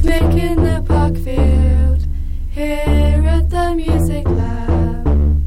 Picnic in the Parkfield, here at the Music Lab.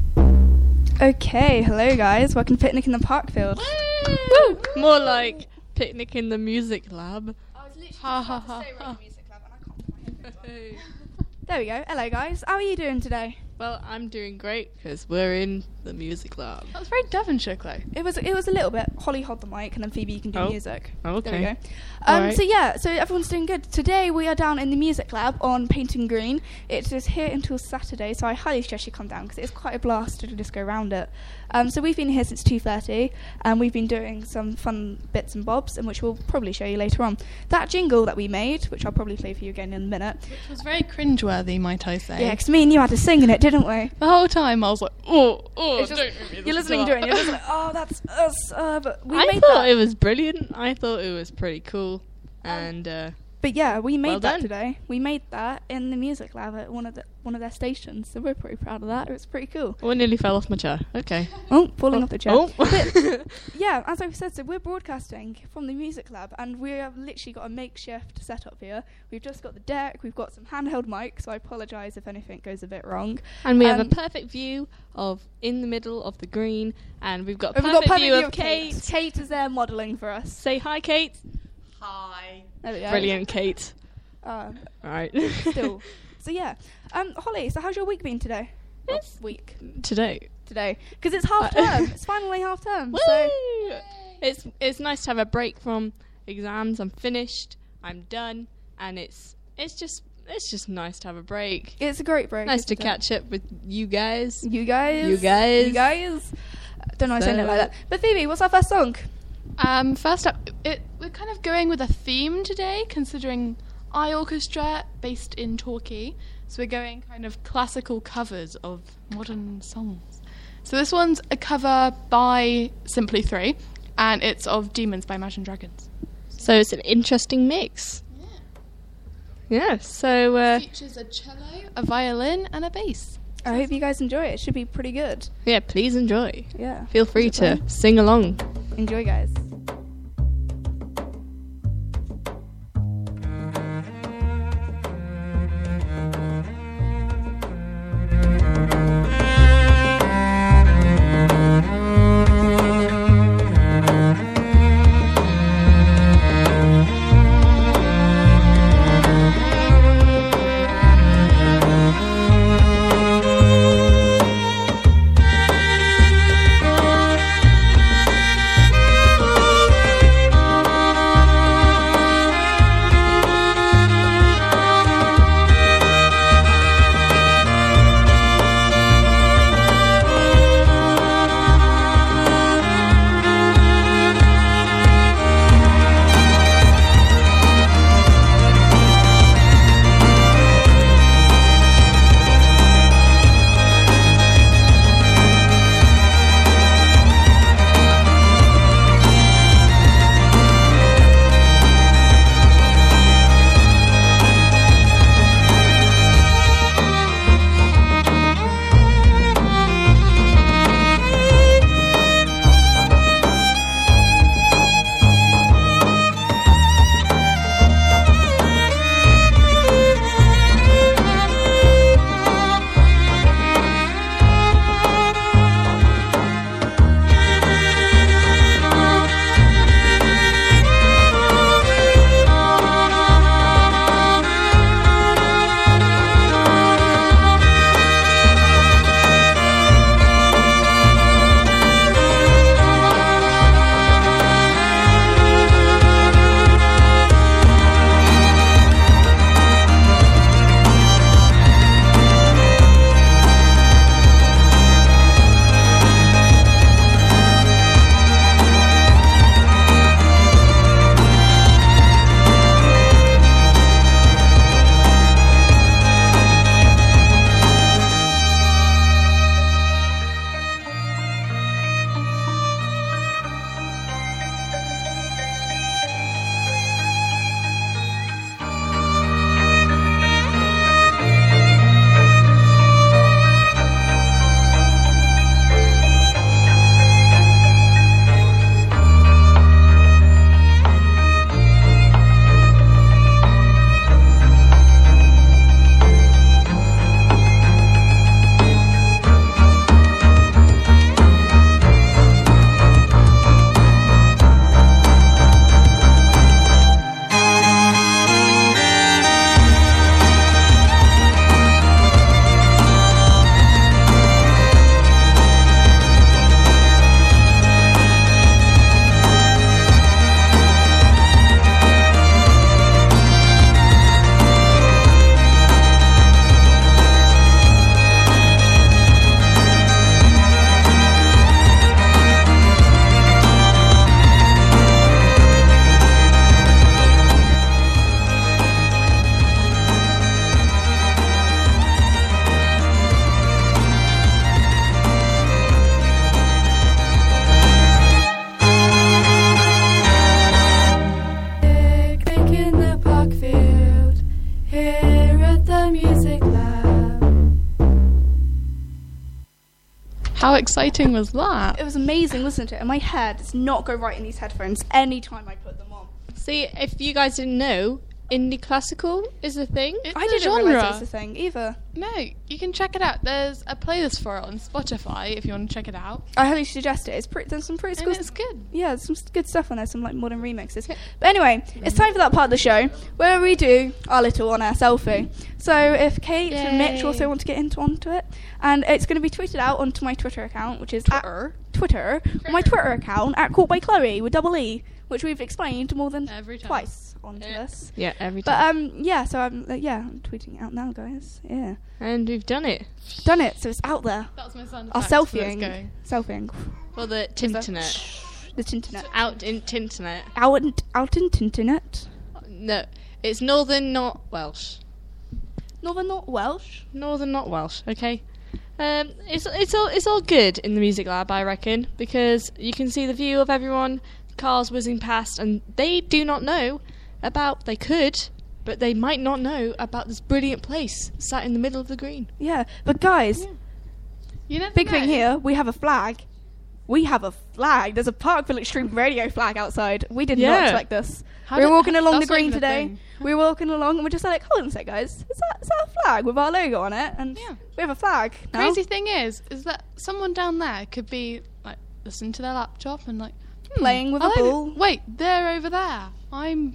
Okay, hello guys, welcome to Picnic in the Parkfield. Woo! More like Picnic in the Music Lab. I was literally Ha, ha, ha, ha. Music Lab and I can't put my headphones on. There we go, hello guys, how are you doing today? Well, I'm doing great because we're in the Music Lab. That was very Devonshire, Chloe. It was a little bit. Holly, hold the mic, and then Phoebe, you can do Oh. music. Oh, okay. There we go. Alright. So everyone's doing good. Today we are down in the Music Lab on Painting Green. It is here until Saturday, so I highly suggest you come down because it's quite a blast to just go around it. So we've been here since 2:30, and we've been doing some fun bits and bobs, and which we'll probably show you later on. That jingle that we made, which I'll probably play for you again in a minute. Which was very cringeworthy, might I say. Yeah, because me and you had to sing in it, didn't we? The whole time I was like, oh, It's just- don't make me You're listening to it, and you're just like, oh, that's us. But we I made thought that. it was brilliant. I thought it was pretty cool. And But yeah, we made Well that done. today. We made that in the Music Lab at one of their stations, so we're pretty proud of that. It was pretty cool. I nearly fell off my chair. Okay. Oh, falling off the chair. Oh. But yeah, as I've said, so we're broadcasting from the Music Lab, and we have literally got a makeshift setup here. We've just got the deck, we've got some handheld mics, so I apologise if anything goes a bit wrong. And we have a Um, perfect view of in the middle of the green, and we've got a We've perfect, got view of Kate. Kate is there modelling for us. Say hi, Kate. hi. There we go. Brilliant, Kate. Uh, All right. still. So yeah. Holly, so how's your week been today? It's Week. today. Today. Because it's half term. It's finally half term. Woo! So It's nice to have a break from exams. I'm finished. I'm done, and it's just nice to have a break. it's a great break. Nice to isn't it? catch up with you guys. You guys. You guys. You guys. Don't know why I'm saying it like So- that. But Phoebe, what's our first song? First up, we're kind of going with a theme today, considering Eye Orchestra based in Torquay. So we're going kind of classical covers of modern songs. So this one's a cover by Simply 3, and it's of Demons by Imagine Dragons. So it's an interesting mix. Yeah. So It features a cello, a violin, and a bass. I hope you guys enjoy it. It should be pretty good. yeah, please enjoy. Yeah. Feel free Is it to sing along. fun? Enjoy, guys. Thank How exciting was that? It was amazing, wasn't it? And my hair does not go right in these headphones anytime I put them on. See, if you guys didn't know, indie classical is a thing. It's I a didn't genre. realise it was a thing either. No, you can check it out. There's a playlist for it on Spotify if you want to check it out. I highly suggest it. There's some pretty And cool it's good. Yeah, there's some good stuff on there, some like modern remixes. But anyway, it's time for that part of the show where we do our little on-air selfie. So if Kate and Mitch also want to get onto it, and it's going to be tweeted out onto my Twitter account, which is Twitter, my Twitter account at Caught by Chloe with double E, which we've explained more than Every time. twice onto this. Yeah, every time. But yeah, so I'm tweeting it out now, guys. Yeah, And we've done it. done it. So it's out there. That's my sound Our effect for where it's going. selfieing. For the Tinternet. The Tinternet. Out in Tinternet. Out in Tinternet. No, it's Northern, not Welsh. Northern, not Welsh. Northern, not Welsh. Okay. It's all good in the music lab, I reckon, because you can see the view of everyone, cars whizzing past, and they do not know about. They could, but they might not know about this brilliant place sat in the middle of the green. Yeah, but guys, You never big know. thing here. We have a flag. We have a flag. There's a Parkville Extreme Radio flag outside. We did not Yeah. expect this. How We were did- walking along the that's not green even a today. thing. We were walking along and we're just like, hold on a sec, guys. Is that a flag with our logo on it? And Yeah. we have a flag now. Crazy thing is that someone down there could be like listening to their laptop and like Playing with I a like it. ball. Wait, they're over there. I'm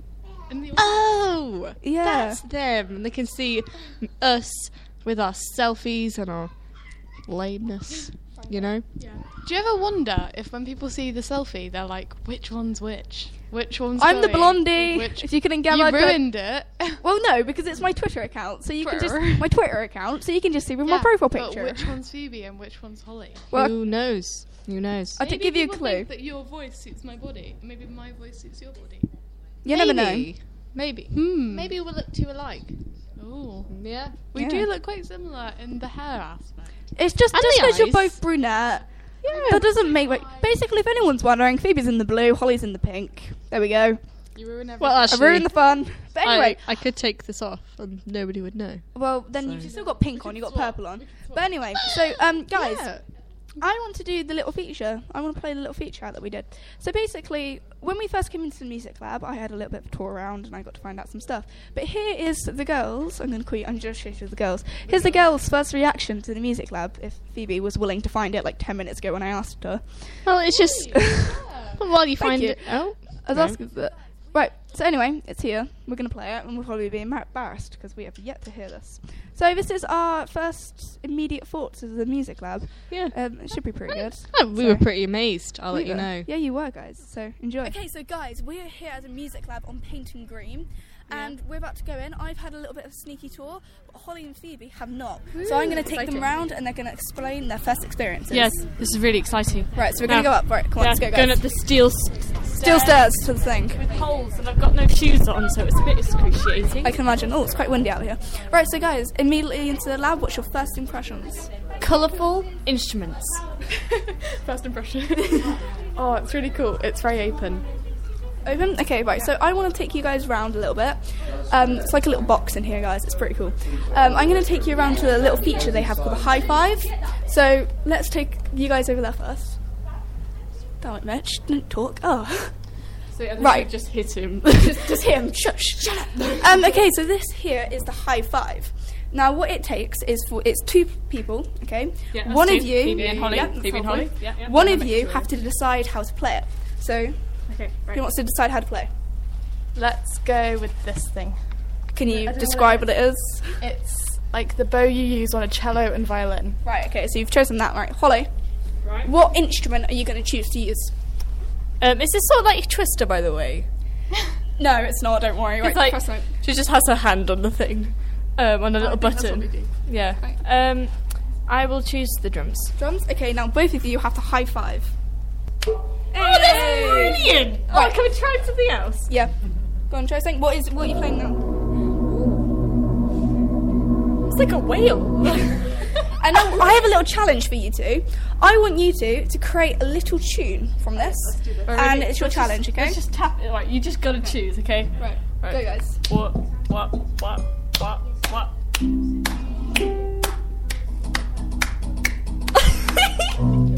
in the. Oh, Yeah. that's them. They can see us with our selfies and our lameness. You know. Do you ever wonder if when people see the selfie, they're like, which one's which? Which one's I'm the going? blondie. Which If you couldn't get you my ruined it. Well, no, because it's my Twitter account, so you can just Twitter. my Twitter account, so you can just see with my Yeah, profile but picture. which one's Phoebe and which one's Holly? Well, Who knows? Who knows? I to give you a people clue. think that your voice suits my body. Maybe my voice suits your body. You never know. Maybe. Maybe we'll look too alike. Oh, Yeah. we Yeah. do look quite similar in the hair aspect. It's just And the because you're eyes. both brunette. That doesn't make basically. If anyone's wondering, Phoebe's in the blue, Holly's in the pink. There we go. You ruin everything. Well, I actually, ruined the fun. But anyway, I could take this off and nobody would know. well then you've still got pink on, you've got purple on. But anyway, so guys, Yeah. I want to do the little feature. I want to play the little feature out that we did. So basically, when we first came into the music lab, I had a little bit of a tour around and I got to find out some stuff. But here is the girls. I'm just show you the girls. Here's the girls' first reaction to the music lab. If Phoebe was willing to find it like 10 minutes ago when I asked her. Well, it's just while you Thank find you. it. Oh, I was no. asking for that. Right, so anyway, it's here. We're going to play it, and we'll probably be embarrassed because we have yet to hear this. So this is our first immediate thoughts of the music lab. Yeah. It should be pretty good. Oh, we were pretty amazed. I'll let you know. Yeah, you were, guys. So enjoy. Okay, so guys, we're here at the music lab on Painting Green, and we're about to go in. I've had a little bit of a sneaky tour, but Holly and Phoebe have not. So I'm going to take them round, and they're going to explain their first experiences. Yes, this is really exciting. Right, so we're going to go up. Right, come on, let's go, guys. Going up the steel Still stairs to the thing. with holes, and I've got no shoes on, so it's a bit excruciating. I can imagine. Oh, it's quite windy out here. Right, so guys, immediately into the lab. What's your first impressions? Colourful instruments. First impression. Oh, it's really cool. It's very open. Open? Okay, right, so I want to take you guys around a little bit. It's like a little box in here, guys. It's pretty cool. I'm going to take you around to a little feature they have called a high five. So let's take you guys over there first. Damn it, Mitch. Don't talk. Oh. So Right. just hit him. just him. Shut up. Okay, so this here is the high five. Now, what it takes is it's two people, okay? Yeah, that's one two. of you, Phoebe and Holly. yeah, Phoebe and Holly. Holly. Yeah. One of you have to decide how to play it. So, Okay, who wants to decide how to play? Let's go with this thing. Can you describe what it is? It's like the bow you use on a cello and violin. Right, okay, so you've chosen that, right. Holly, Right. what instrument are you going to choose to use? Is this sort of like Twister, by the way? No, it's not, don't worry. Right, It's like press it. she just has her hand on the thing, on a little button. Yeah. Right. I will choose the drums. Drums? Okay, now both of you have to high five. Oh, that's brilliant! Right. Oh, can we try something else? Yeah. Go on, try something. What are you playing now? It's like a whale. And now I have a little challenge for you two. I want you two to create a little tune from this. And it's your challenge, okay? Let's just tap it. Right, you just gotta choose, okay? Right. Go, guys. What?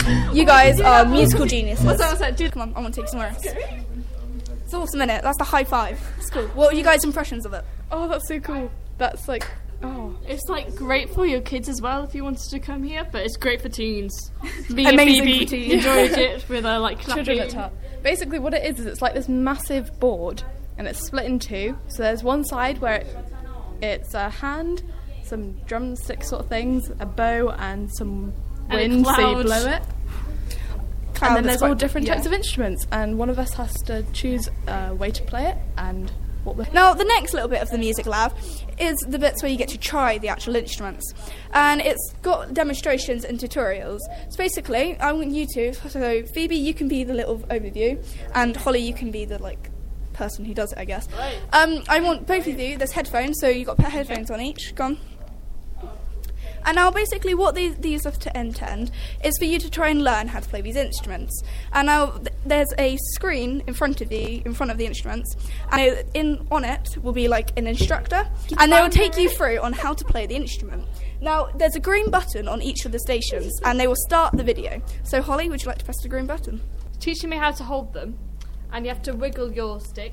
You guys are musical geniuses. What's that? Come on, I want to take some more. It's awesome, innit? That's the high five. It's cool. What are you guys' impressions of it? Oh, that's so cool. That's like, It's like great for your kids as well if you wanted to come here, but it's great for teens. Me Amazing and Phoebe for teens. enjoyed it with like clapping. children at heart. Basically, what it is it's like this massive board, and it's split in two. So there's one side where it's a hand, some drumstick sort of things, a bow, and some And a wind, so you cloud. blow it. Cloud And then is there's quite- all different yeah. types of instruments, and one of us has to choose a way to play it and what we're. Now, the next little bit of the music lab is the bits where you get to try the actual instruments. And it's got demonstrations and tutorials. So basically, I want you to, so Phoebe, you can be the little overview, and Holly, you can be the, like, person who does it, I guess. I want both of you, there's headphones, so you've got headphones on each. Go on. And now basically what these are to intend is for you to try and learn how to play these instruments. And now there's a screen in front of the instruments, and on it will be like an instructor, and they will take you through on how to play the instrument. Now there's a green button on each of the stations, and they will start the video. So Holly, would you like to press the green button? Teaching me how to hold them, and you have to wiggle your stick.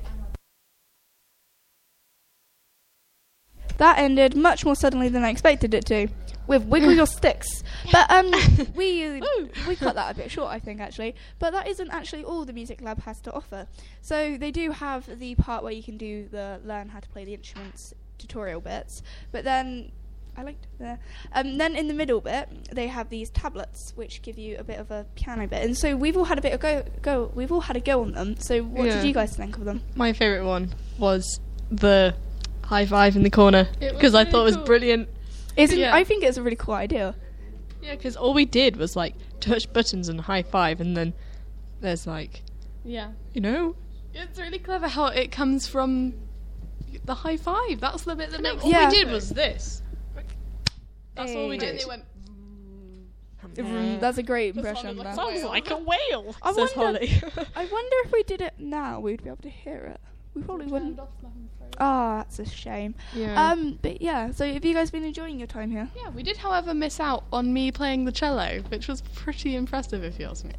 That ended much more suddenly than I expected it to, with wiggle your sticks. But we cut that a bit short, I think, actually. But that isn't actually all the Music Lab has to offer. So they do have the part where you can do the learn how to play the instruments tutorial bits. But then I liked it there. Then in the middle bit, they have these tablets which give you a bit of a piano bit. And so we've all had a bit of go. We've all had a go on them. So what Yeah. did you guys think of them? My favourite one was the high five in the corner, It was because I really thought it was cool. brilliant. Yeah. I think it's a really cool idea. Yeah, because all we did was like touch buttons and high five, and then there's like, Yeah. you know, It's really clever how it comes from the high five. That's the bit that makes all Yeah. we did was this. That's all we And did. they went, That's a great That impression. sounded like that. Sounds like a whale, I says wonder- Holly. I wonder if we did it now, we'd be able to hear it. We probably wouldn't. Oh, that's a shame. Yeah. But yeah. So have you guys been enjoying your time here? Yeah, we did, however, miss out on me playing the cello, which was pretty impressive, if you ask me.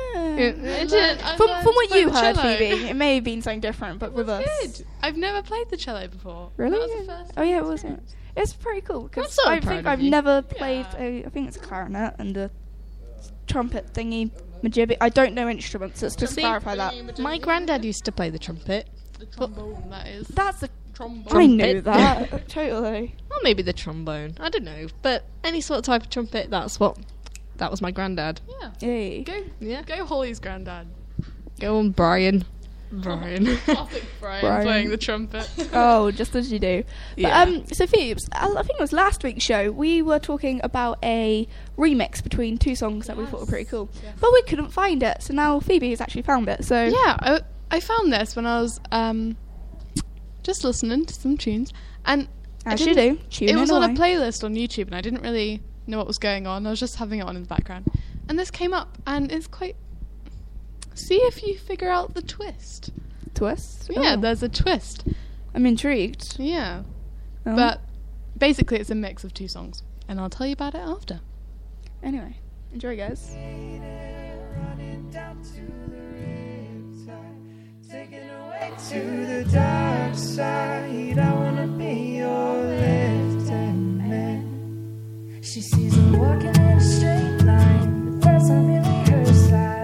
From what you heard, cello. Phoebe, it may have been something different, but with us. Good. I've never played the cello before. Really? That was the first Oh yeah, it time. was. It's pretty cool I'm because so I proud think of I've you. never played Yeah. I think it's a clarinet and a trumpet thingy, majibby. I don't know instruments. Let's just See, clarify that. My granddad used to play the trumpet. The trombone, that is. That's the. Trombone. I knew Trumpet. that totally. Or maybe the trombone. I don't know. But any sort of type of trumpet, that was my granddad. Yeah. Yay. Yeah. Go Holly's granddad. Go on, Brian. Brian. Classic Brian, Brian. playing the trumpet. Oh, just as you do. Yeah. But, so Phoebes, I think it was last week's show, we were talking about a remix between two songs that we thought were pretty cool. Yes. But we couldn't find it, so now Phoebe has actually found it. So Yeah, I found this when I was just listening to some tunes, and I as you didn't- do, tune it was in on a away. playlist on YouTube, and I didn't really know what was going on. I was just having it on in the background, and this came up, and it's quite. See if you figure out the twist. Twist. Yeah, Oh, there's a twist. I'm intrigued. Yeah, Oh. but basically it's a mix of two songs, and I'll tell you about it after. Anyway, enjoy, guys. Running down to the riptide, taken away to the dark side. I wanna be your left-hand man. She sees him walking in a straight line, but that's not really her style.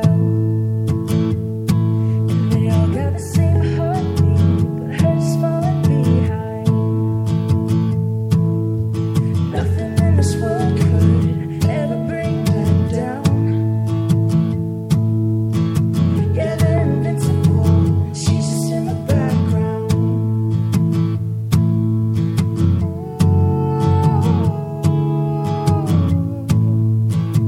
And they all got the same heartbeat, but hers falling behind. Nothing in this world could ever bring them down. Yeah, they're invincible. She's just in the background. Ooh.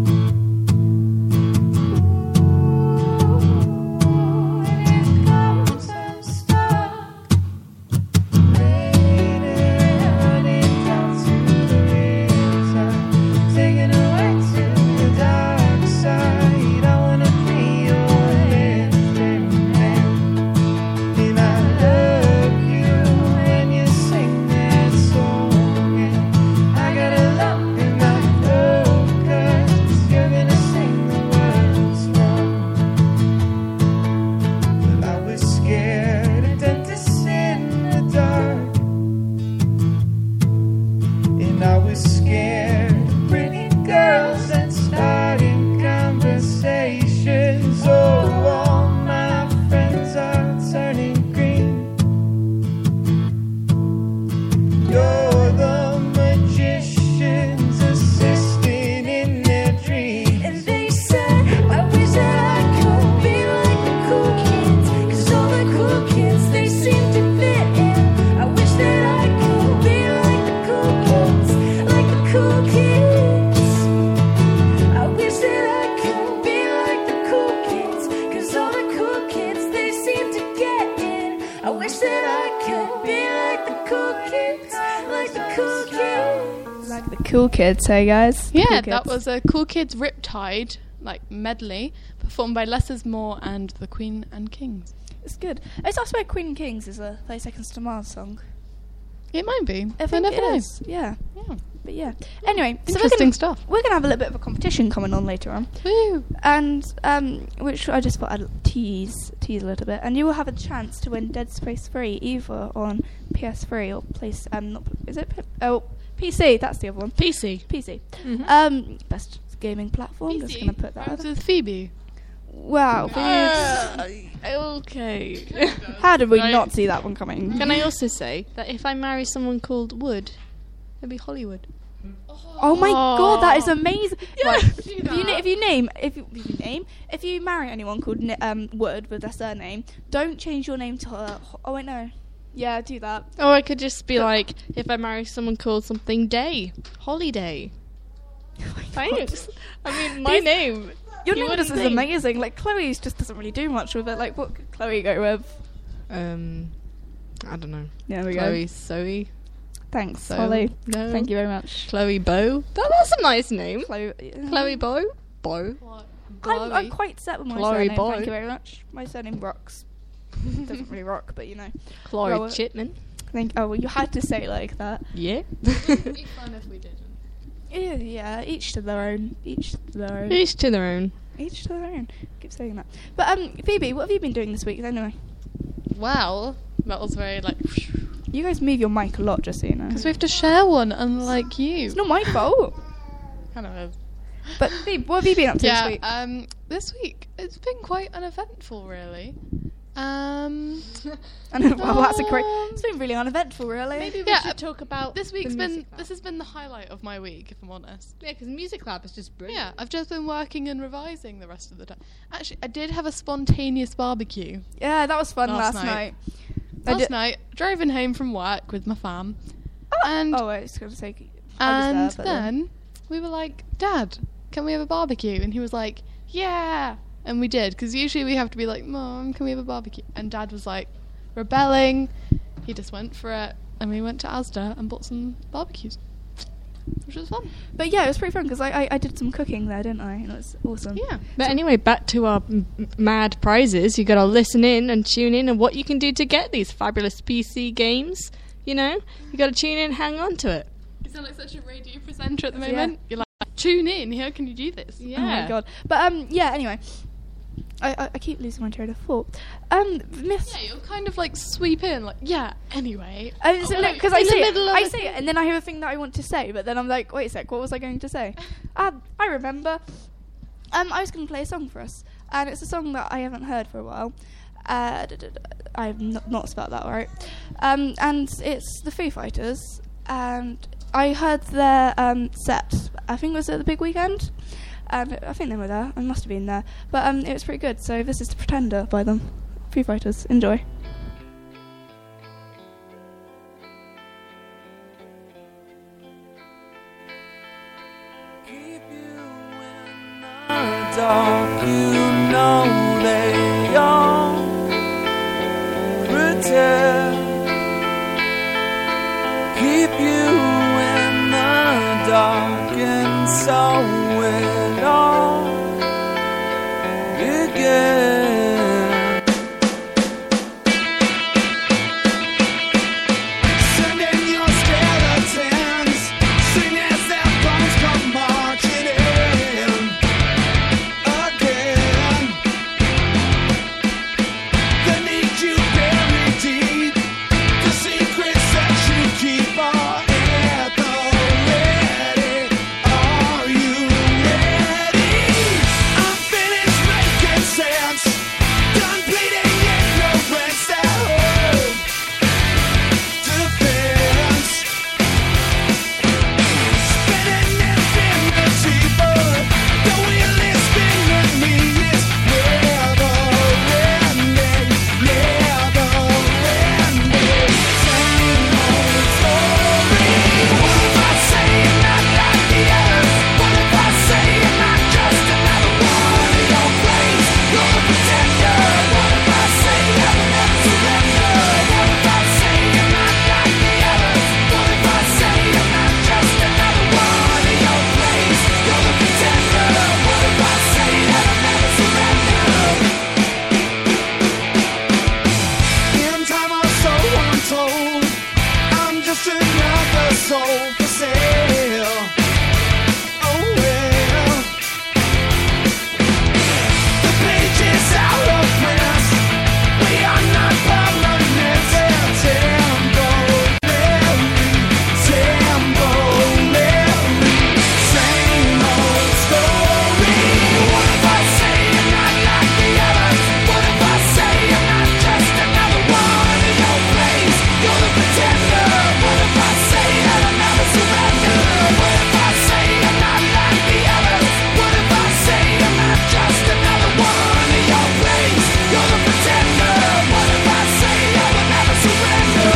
that I could be like the cool kids, like the cool kids. Like the cool kids, hey guys. The Yeah, cool that kids. was a Cool Kids Riptide medley performed by Lessers Moore and the Queen and Kings. It's good. I swear Queen and Kings is a 30 Seconds to Mars song. It might be. I I think never it know. is. Yeah. Yeah. But yeah. Anyway, so Interesting stuff. we're gonna have a little bit of a competition coming on later on, Woo. and which I just thought I'd tease a little bit, and you will have a chance to win Dead Space 3 either on PS3 or PC. That's the other one. PC. PC. Mm-hmm. Best gaming platform. Just gonna put that out Rhymes there. with Phoebe. Wow. Okay. How did we Right. not see that one coming? Can I also say that if I marry someone called Wood, it'd be Hollywood. Oh my god, that is amazing! Right, do if you marry anyone called Wood with their surname, don't change your name to. Oh wait, no. Yeah, do that. Or I could just be like, if I marry someone called something Day, Holiday. Thanks. I mean, my These- name. Your You name wouldn't is think. amazing. Like Chloe's just doesn't really do much with it. Like what could Chloe go with? I don't know. There we Chloe, go. Zoe. Thanks, So, Holly. no. Thank you very much. Chloe Bow. That's a nice name. Chloe. Chloe Bow. Bow. I'm quite set with my Chloe surname. Boy. Thank you very much. My surname rocks. Doesn't really rock, but you know. Chloe Well, Chipman. Well, you had to say it like that. Yeah. It'd be fun if we didn't. Yeah, each to their own. Each to their own. Each to their own. Each to their own. Keep saying that. But Phoebe, what have you been doing this week? Anyway, Well, that was very you guys move your mic a lot, just so you know. because we have to share one, unlike you. It's not my fault. Kind of is. But Phoebe, what have you been up to this week? This week it's been quite uneventful, really. I know, well, that's a great. It's been really uneventful, really. Maybe we Yeah, should talk about This the week's been music lab. this has been the highlight of my week, if I'm honest. Yeah, because Music Lab is just brilliant. Yeah, I've just been working and revising the rest of the time. Actually, I did have a spontaneous barbecue Yeah, that was fun Last last night. night. I last did- night. Driving home from work with my fam, and Oh, I was going to say. I was there, but then we were like, "Dad, can we have a barbecue?" And he was like, "Yeah." And we did, because usually we have to be like, "Mom, can we have a barbecue?" And Dad was like, rebelling. He just went for it, and we went to Asda and bought some barbecues, which was fun. But yeah, it was pretty fun because I did some cooking there, didn't I? And it was awesome. Yeah. But anyway, back to our mad prizes. You got to listen in and tune in, and what you can do to get these fabulous PC games. You know, you got to tune in, hang on to it. You sound like such a radio presenter at the Yeah. moment. You're like, tune in. How can you do this? Oh my god. But yeah. Anyway, I keep losing my train of thought. Miss. Yeah, you'll kind of like sweep in, like, yeah. Anyway. Because I in the say middle of I a say it, and then I hear a thing that I want to say, but then I'm like, wait a sec, what was I going to say? I remember. I was going to play a song for us, and it's a song that I haven't heard for a while. I've not spelled that right. And it's the Foo Fighters, and I heard their set. I think it was at the big weekend. And I think they were there. I must have been there. But it was pretty good. So this is The Pretender by them. Foo Fighters. Enjoy. Keep you in the dark, you know they all pretend. Keep you in the dark, and so it all began. Send in your skeletons, sing as their bones come marching in again. They need you buried deep. soul for sale. Oh well, the pages out of print. We are not permanent. Temporary, same old story. What if I say I'm not like the others? What if I say I'm not just another one in your place? You're the pretender. What if I say that I'll never surrender? What if I say I'm not like the others? What if I say I'm not just another one in your place? You're the pretender. What if I say I will never surrender?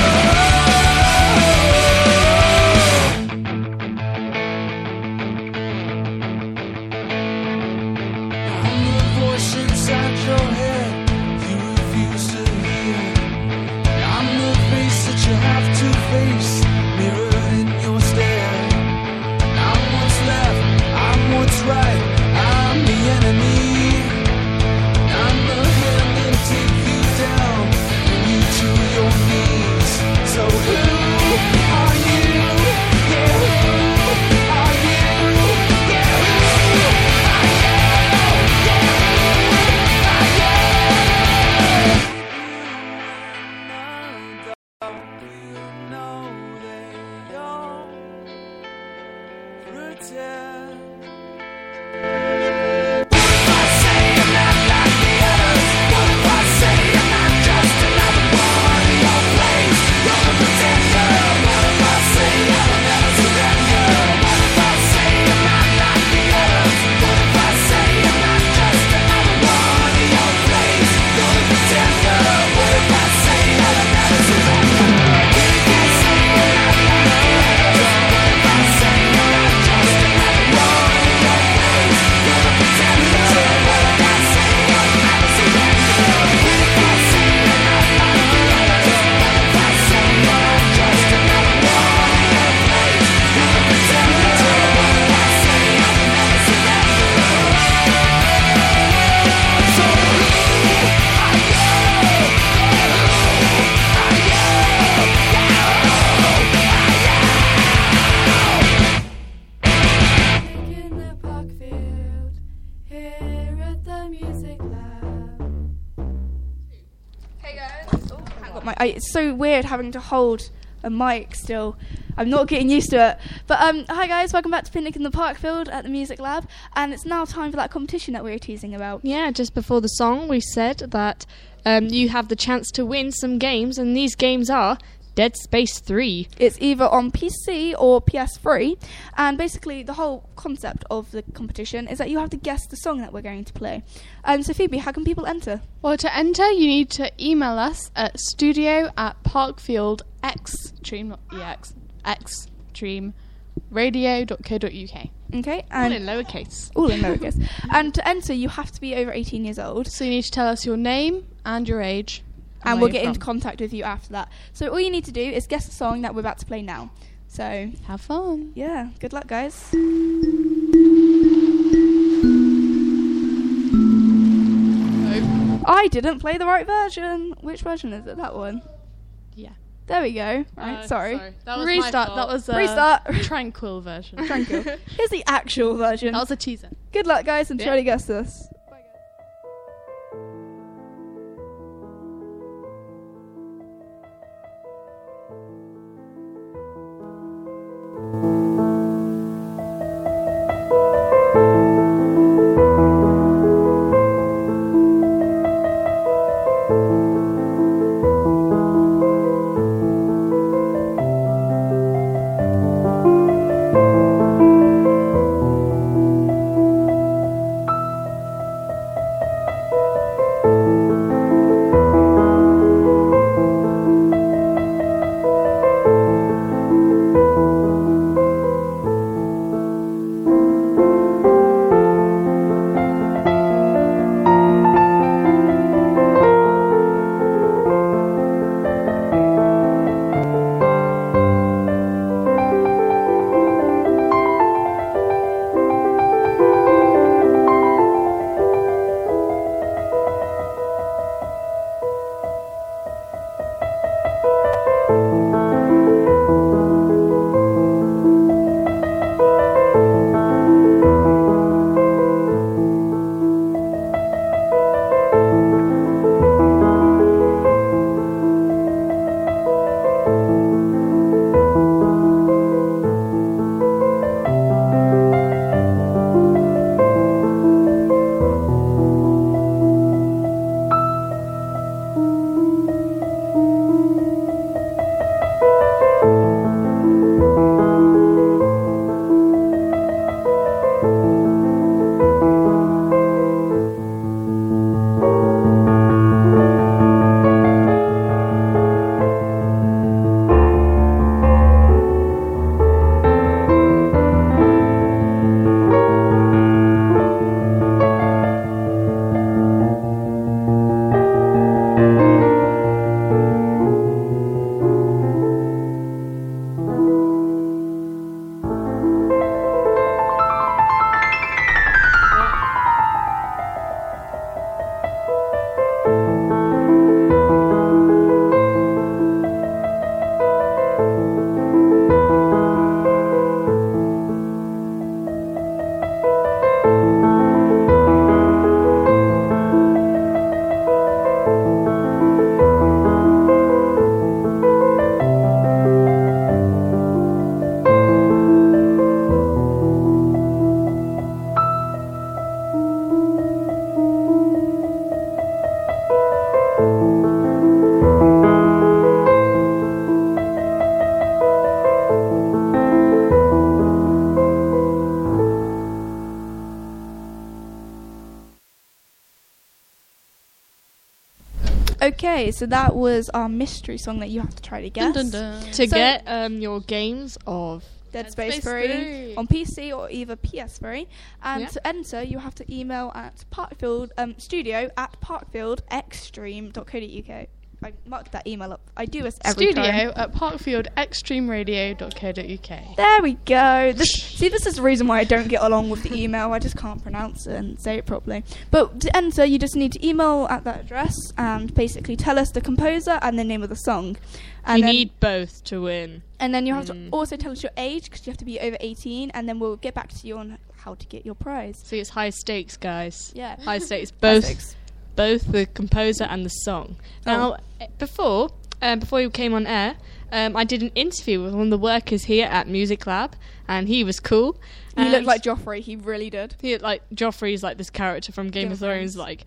I'm the voice inside your head you refuse to hear. I'm the face that you have to face, mirrored in your stare. I'm what's left, I'm what's right, I'm the enemy. I'm the hand that take you down, bring you to your knees. So who are you? Yeah, who are you? Yeah, who are you? In the park field, here at the music lab. Hey guys. Oh, hang on, it's so weird having to hold a mic still. I'm not getting used to it. But hi guys, welcome back to Picnic in the Parkfield at the Music Lab, and it's now time for that competition that we were teasing about. Yeah, just before the song, we said that you have the chance to win some games, and these games are Dead Space 3. It's either on PC or PS3, and basically the whole concept of the competition is that you have to guess the song that we're going to play. So Phoebe, how can people enter? Well, to enter, you need to email us at studio@parkfieldxstream, not EX, xstreamradio.co.uk. Okay, All and in lowercase. all in lowercase. And to enter, you have to be over 18 years old. So you need to tell us your name and your age. And where we'll you're get into from. contact with you after that. So all you need to do is guess the song that we're about to play now. So, Have fun. yeah, good luck, guys. I didn't play the right version. Which version is it? That one? Yeah. There we go. Right, sorry. That was Restart. My That fault. was a Restart. tranquil version. Tranquil. Here's the actual version. That was a teaser. Good luck, guys, and Yeah. try to guess this. Okay, so that was our mystery song that you have to try to guess. Dun, dun, dun. To So- get your games of Dead Dead Space Space 3 3. on PC or either PS3. And Yeah. to enter, you have to email at studio@parkfieldextreme.co.uk. I marked that email up. I do this every time. Studio at parkfieldextremeradio.co.uk. There we go. This is the reason why I don't get along with the email. I just can't pronounce it and say it properly. But to enter, you just need to email at that address and basically tell us the composer and the name of the song. And you then, need both to win. and then you have to also tell us your age because you have to be over 18. And then we'll get back to you on how to get your prize. See, it's high stakes, guys. Yeah. High stakes. Classics. Both the composer and the song. Now, before you came on air, I did an interview with one of the workers here at Music Lab, and he was cool. He And looked like Joffrey. He really did. Joffrey's like this character from Game of Thrones. Like,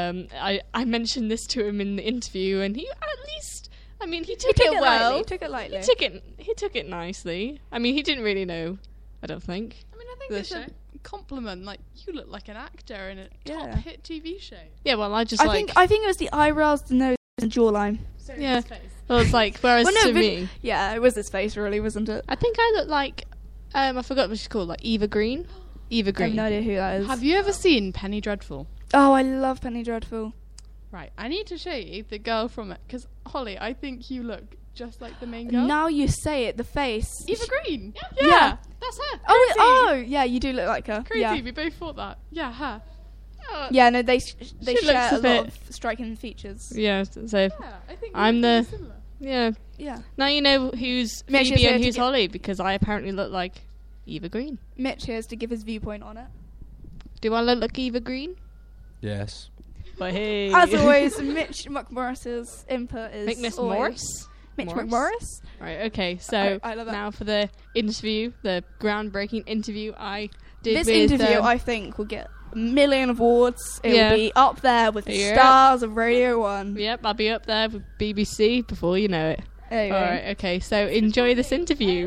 I mentioned this to him in the interview, and he at least, I mean, he took it well. Lightly. He took it lightly. He took it nicely. I mean, he didn't really know. I don't think. I mean, I think The it's show? a compliment. Like, you look like an actor in a Yeah. top hit TV show. Yeah, well, I just I think it was the eyebrows, the nose, and the jawline. So Yeah. his face. Well, it's like, whereas Well, no, to but- me, Yeah, it was his face, really, wasn't it? I think I look like, I forgot what she's called, like Eva Green. Eva I have Green. no idea who that is. Have you ever seen Penny Dreadful? Oh, I love Penny Dreadful. Right, I need to show you the girl from it because Holly, I think you look just like the main girl. Now you say it, the face. Eva Green. Yeah. That's her. Oh, yeah, you do look like her. Crazy. Yeah. We both thought that. Yeah, her. Yeah, no, they She share looks a a lot bit- of striking features. Yeah, so, Yeah, I think I'm they're the- similar. yeah. Yeah. Now you know who's Mitch is Phoebe here and to who's get- Holly, because I apparently look like Eva Green. Mitch here's to give his viewpoint on it. Do I look like Eva Green? Yes. But hey. As always, Mitch McMorris's input is Miss always Morris? Mitch Morris? McMorris. Right, okay, so I love that. now for the interview, the groundbreaking interview I did This with... interview, I think, will get a million awards. It Yeah. will be up there with the Yep. stars of Radio 1. Yep, I'll be up there with BBC before you know it. There you go. Alright, okay, so enjoy this interview.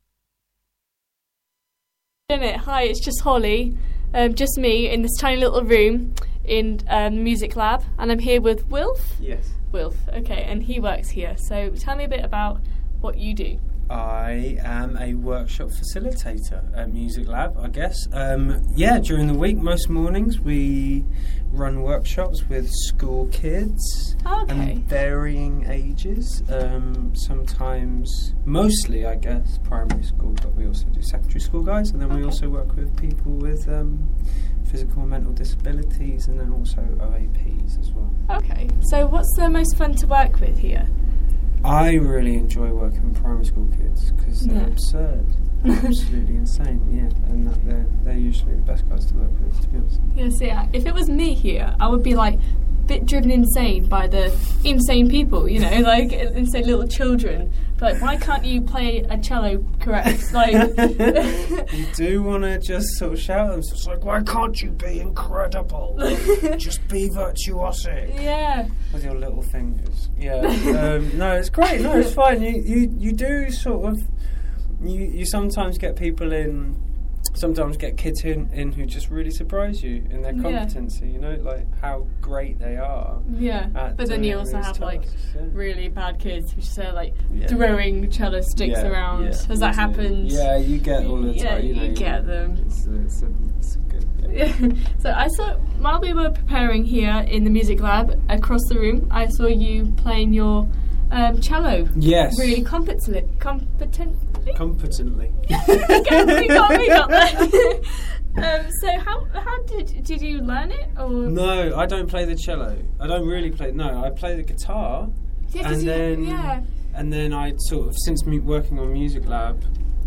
Hi, it's just Holly, just me in this tiny little room in Music Lab, and I'm here with Wilf. Yes. Wilf, okay, and he works here. So tell me a bit about what you do. I am a workshop facilitator at Music Lab, I guess. During the week, most mornings, we run workshops with school kids Okay. and varying ages. Sometimes, mostly, I guess, primary school, but we also do secondary school guys, and then we Okay. also work with people with physical and mental disabilities, and then also OAPs as well. Okay, so what's the most fun to work with here? I really enjoy working with primary school kids because they're Yeah. absurd, absolutely insane. Yeah, and that they're usually the best guys to work with, to be honest. Yeah, see, if it was me here, I would be like a bit driven insane by the insane people, you know, like insane little children. But like, why can't you play a cello correct? Like, You do want to just sort of shout at them. So it's like, why can't you be incredible? Just be virtuosic yeah, with your little fingers. Yeah. No, it's great. No, it's fine. You do sort of. You sometimes get people in. Sometimes get kids in who just really surprise you in their Yeah. competency. You know, like how great they are. yeah. At But then you doing also these have like tasks, yeah. really bad kids who just are like Yeah. throwing cello sticks Yeah, around. yeah, Has that you do. happened? Yeah, you get all the Yeah, time. You know, you get them. It's a good. Yeah. Yeah. So I saw while we were preparing here in the music lab across the room, I saw you playing your cello. Yes. Really competently. Competently. we got that. So how did you learn it or? No, I don't play the cello. I don't really play. No, I play the guitar. Yeah, 'cause and you- then yeah. and then I sort of since working on Music Lab,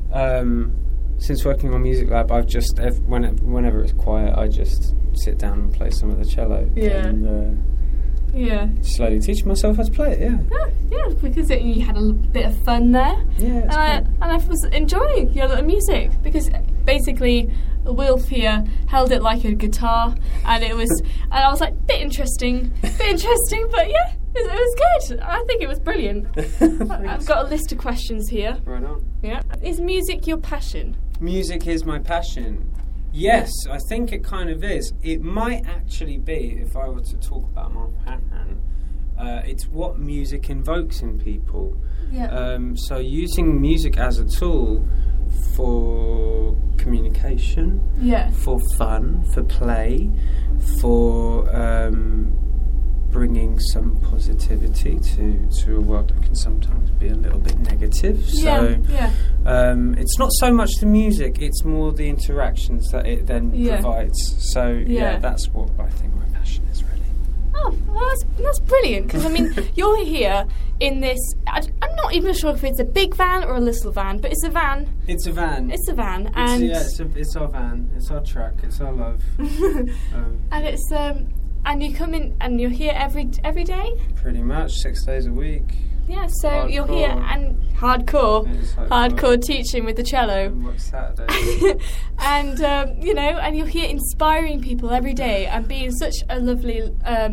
I've just whenever it's quiet, I just sit down and play some of the cello. Yeah. And Yeah. slowly teach myself how to play it. Yeah. Yeah, because you had a bit of fun there. Yeah. It's And I was enjoying your little music because basically Wilf here held it like a guitar and I was like, bit interesting, but yeah, it was good. I think it was brilliant. I've got a list of questions here. Right on. Yeah. Is music your passion? Music is my passion. Yes, I think it kind of is. It might actually be, if I were to talk about my passion, It's what music invokes in people. Yeah. So using music as a tool for communication, for fun, for play, for bringing some positivity to a world that can sometimes be a little bit negative. So it's not so much the music, it's more the interactions that it then provides. So that's what I think my passion is really. Oh, well, that's brilliant, because I mean, you're here in this, I'm not even sure if it's a big van or a little van, but it's a van. It's a van. It's a van, and it's our van. It's our truck. It's our love. And it's and you come in and you're here every day. Pretty much 6 days a week. Yeah, so Hardcore. you're here and hardcore teaching with the cello. And work Saturday. And and you're here inspiring people every day and being such a lovely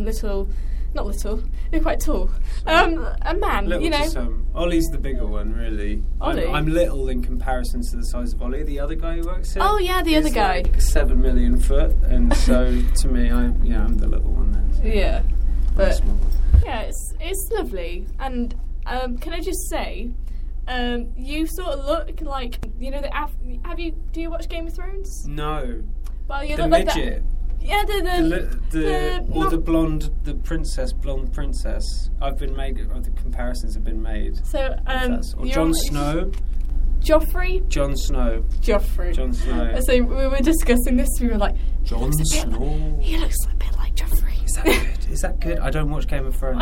you're quite tall. A man, Little to some. Ollie's the bigger one, really. Ollie? I'm little in comparison to the size of Ollie, the other guy who works here. Oh yeah, the other guy. Like 7 million foot, and so to me, I'm the little one then. So Yeah, I'm but small. yeah, it's lovely. And can I just say, you sort of look like do you watch Game of Thrones? No. Well, you The look like that. midget. Yeah, the blonde princess. I've been made. Or the comparisons have been made. So Or Jon Snow. Joffrey. Jon Snow. So we were discussing this. We were like, Jon Snow. he looks a bit like Joffrey. Is that good? I don't watch Game of Thrones.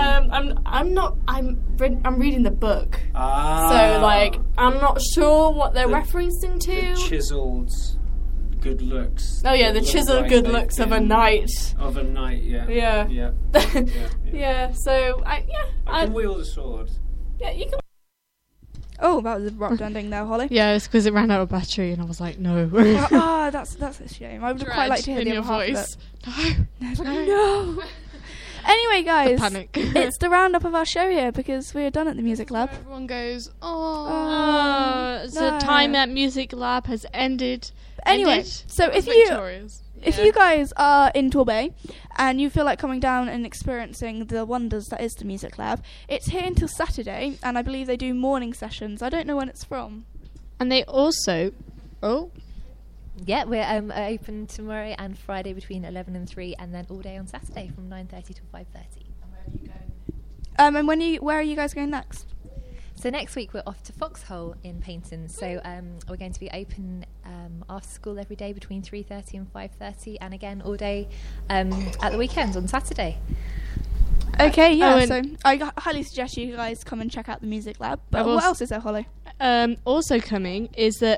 I'm reading the book. Ah. So like, I'm not sure what they're referencing to. The chiseled good looks. Oh yeah, the Look chiseled like good they've looks of a been- knight. Of a knight, yeah. Yeah. Yeah. So I can wield a sword. Yeah, you can. Oh, that was a rock ending there, Holly. Yeah, it's because it ran out of battery, and I was like, no. That's a shame. I would quite like to hear in the your other half of voice. it. No. Anyway, guys, Panic. it's the roundup of our show here because we're done at the Music Lab. Everyone goes, oh. Oh, the time at Music Lab has ended. Anyway, so if you guys are in Torbay and you feel like coming down and experiencing the wonders that is the Music Lab, it's here until Saturday, and I believe they do morning sessions. I don't know when it's from. And they also... Oh? Yeah, we're open tomorrow and Friday between 11 and 3, and then all day on Saturday from 9:30 till 5:30. And where are you going? And where are you guys going next? So next week we're off to Foxhole in Paynton. So we're going to be open after school every day between 3:30 and 5:30, and again all day at the weekends on Saturday. Okay, yeah. and So I highly suggest you guys come and check out the Music Lab. But will what else is there, Holly? Also coming is the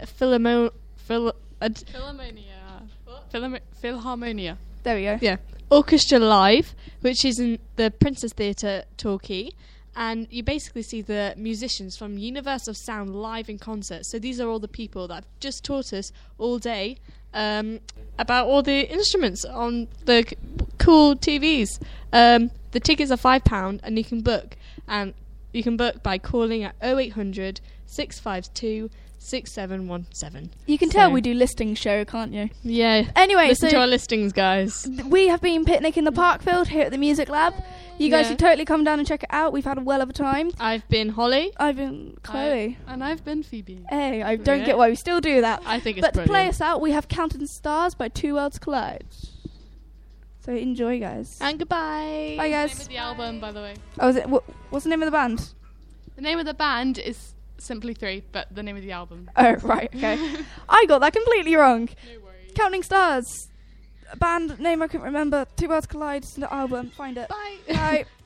Philharmonia. There we go. Yeah, Orchestra Live, which is in the Princess Theatre, Torquay, and you basically see the musicians from Universe of Sound live in concert. So these are all the people that have just taught us all day about all the instruments on the cool TVs. The tickets are £5, and you can book. And you can book by calling at 0800 652 6717. You can tell we do listings show, can't you? Yeah. Anyway, Listen so to our listings, guys. we have been picnicking the Parkfield here at the Music Lab. You guys Yeah. should totally come down and check it out. We've had a well of a time. I've been Holly. I've been Chloe. And I've been Phoebe. Hey, I don't Yeah. get why we still do that. I think it's But to brilliant. play us out, we have Counting Stars by Two Worlds Collide. So enjoy, guys. And goodbye. Bye, The name guys. of the album, by the way. Oh, is it? What's the name of the band? The name of the band is Simply 3, but the name of the album. Oh, right, okay. I got that completely wrong. No worries. Counting Stars. A band name I couldn't remember. Two Worlds Collide. The album. Find it. Bye. Bye.